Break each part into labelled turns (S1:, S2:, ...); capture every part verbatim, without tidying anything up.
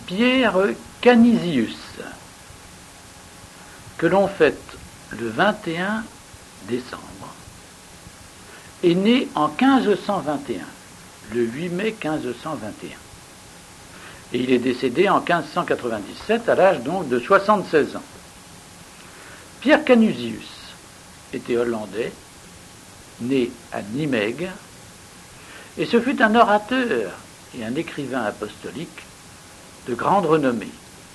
S1: Pierre Canisius, que l'on fête le vingt et un décembre, est né en quinze cent vingt et un, le huit mai quinze cent vingt et un. Et il est décédé en quinze cent quatre-vingt-dix-sept, à l'âge donc de soixante-seize ans. Pierre Canisius était hollandais, né à Nimègue, et ce fut un orateur et un écrivain apostolique de grande renommée.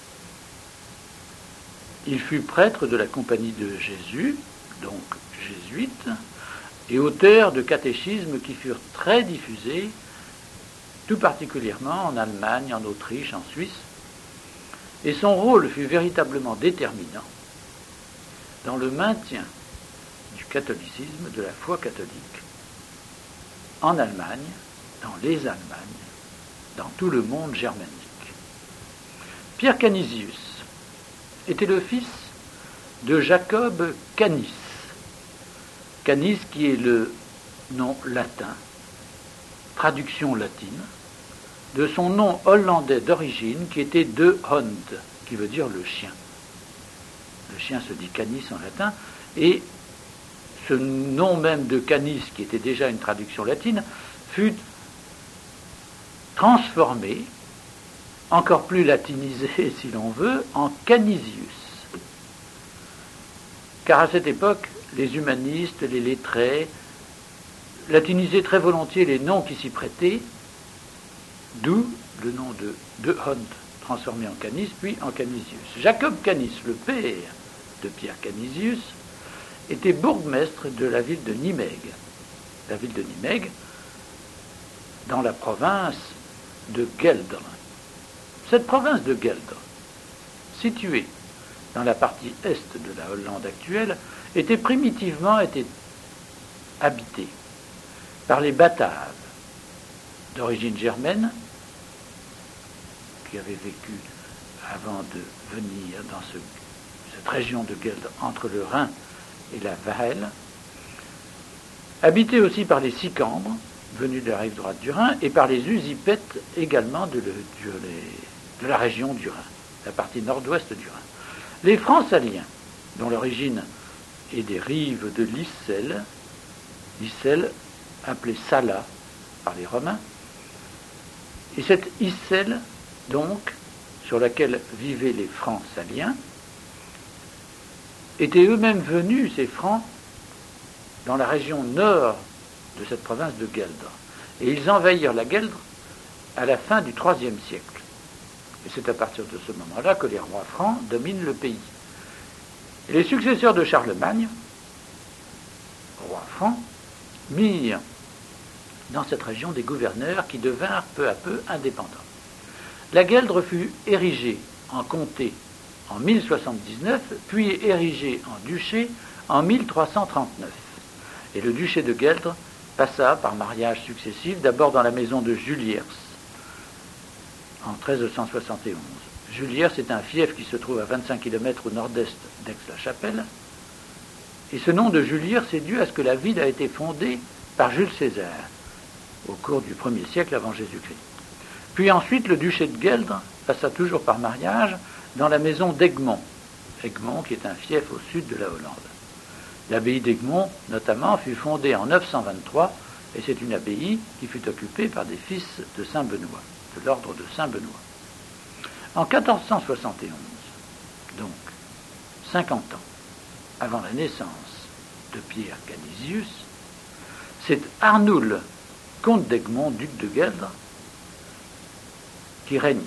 S1: Il fut prêtre de la Compagnie de Jésus, donc jésuite, et auteur de catéchismes qui furent très diffusés, tout particulièrement en Allemagne, en Autriche, en Suisse, et son rôle fut véritablement déterminant dans le maintien du catholicisme, de la foi catholique, en Allemagne, dans les Allemagnes, dans tout le monde germanique. Pierre Canisius était le fils de Jacob Canis. Canis qui est le nom latin, traduction latine, de son nom hollandais d'origine qui était de Hond, qui veut dire le chien. Le chien se dit canis en latin, et ce nom même de canis, qui était déjà une traduction latine, fut transformé, encore plus latinisé si l'on veut, en Canisius. Car à cette époque, les humanistes, les lettrés, latinisaient très volontiers les noms qui s'y prêtaient, d'où le nom de de Hond, transformé en Canis, puis en Canisius. Jacob Canis, le père de Pierre Canisius, était bourgmestre de la ville de Nimègue. La ville de Nimègue, dans la province de Gueldre. Cette province de Gueldre, située dans la partie est de la Hollande actuelle, était primitivement était habitée par les Bataves, d'origine germaine, qui avaient vécu avant de venir dans ce, cette région de Gueldre, entre le Rhin et la Vaelle, habitée aussi par les Sicambres, venus de la rive droite du Rhin, et par les Usipètes également de, le, de, les, de la région du Rhin, la partie nord-ouest du Rhin. Les Francaliens, dont l'origine est des rives de l'Issel, l'Issel appelée Sala par les Romains, et cette Issel, donc, sur laquelle vivaient les Francaliens, étaient eux-mêmes venus, ces Francs, dans la région nord de cette province de Gueldre. Et ils envahirent la Gueldre à la fin du troisième siècle. Et c'est à partir de ce moment-là que les rois francs dominent le pays. Et les successeurs de Charlemagne, rois francs, mirent dans cette région des gouverneurs qui devinrent peu à peu indépendants. La Gueldre fut érigée en comté en mille soixante-dix-neuf, puis érigée en duché en mille trois cent trente-neuf. Et le duché de Gueldre passa par mariages successifs, d'abord dans la maison de Juliers, en treize cent soixante et onze. Juliers est un fief qui se trouve à vingt-cinq kilomètres au nord-est d'Aix-la-Chapelle. Et ce nom de Juliers est dû à ce que la ville a été fondée par Jules César au cours du premier siècle avant Jésus-Christ. Puis ensuite, le duché de Gueldre passa toujours par mariage dans la maison d'Egmont. Egmont, qui est un fief au sud de la Hollande. L'abbaye d'Egmont, notamment, fut fondée en neuf cent vingt-trois, et c'est une abbaye qui fut occupée par des fils de Saint-Benoît, de l'ordre de Saint-Benoît. En quatorze cent soixante et onze, donc cinquante ans avant la naissance de Pierre Canisius, c'est Arnoul, comte d'Egmont, duc de Gueldre, qui règne.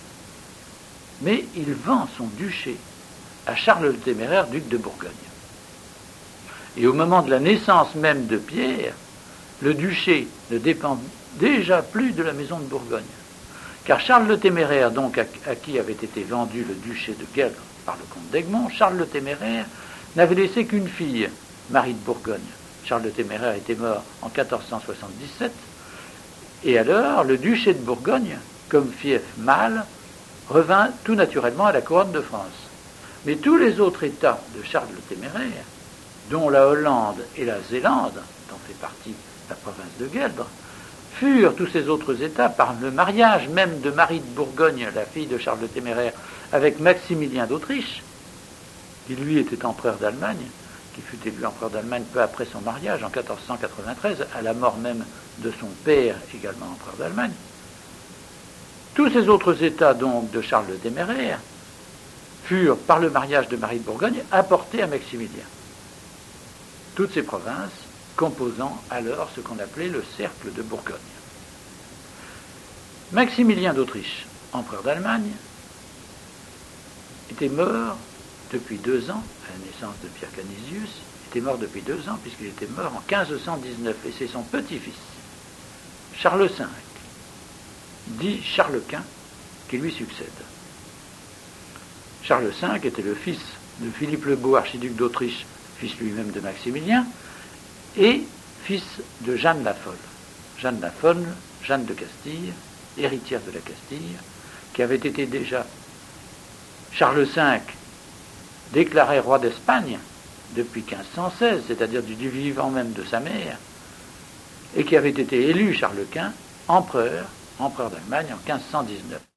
S1: Mais il vend son duché à Charles le Téméraire, duc de Bourgogne. Et au moment de la naissance même de Pierre, le duché ne dépend déjà plus de la maison de Bourgogne. Car Charles le Téméraire, donc à, à qui avait été vendu le duché de Gueldre par le comte d'Egmont, Charles le Téméraire n'avait laissé qu'une fille, Marie de Bourgogne. Charles le Téméraire était mort en quatorze cent soixante-dix-sept, et alors le duché de Bourgogne, comme fief mâle, revint tout naturellement à la couronne de France. Mais tous les autres États de Charles le Téméraire, dont la Hollande et la Zélande, dont fait partie la province de Gueldre, furent tous ces autres États, par le mariage même de Marie de Bourgogne, la fille de Charles le Téméraire, avec Maximilien d'Autriche, qui lui était empereur d'Allemagne, qui fut élu empereur d'Allemagne peu après son mariage, en quatorze cent quatre-vingt-treize, à la mort même de son père, également empereur d'Allemagne. Tous ces autres États, donc, de Charles le Téméraire, furent, par le mariage de Marie de Bourgogne, apportés à Maximilien. Toutes ces provinces composant alors ce qu'on appelait le cercle de Bourgogne. Maximilien d'Autriche, empereur d'Allemagne, était mort depuis deux ans, à la naissance de Pierre Canisius, était mort depuis deux ans puisqu'il était mort en quinze cent dix-neuf, et c'est son petit-fils, Charles cinq, dit Charles Quint, qui lui succède. Charles cinq était le fils de Philippe le Beau, archiduc d'Autriche, fils lui-même de Maximilien, et fils de Jeanne la Folle. Jeanne la Folle, Jeanne de Castille, héritière de la Castille, qui avait été déjà Charles cinq déclaré roi d'Espagne depuis quinze cent seize, c'est-à-dire du vivant même de sa mère, et qui avait été élu Charles Quint empereur, empereur d'Allemagne en quinze cent dix-neuf.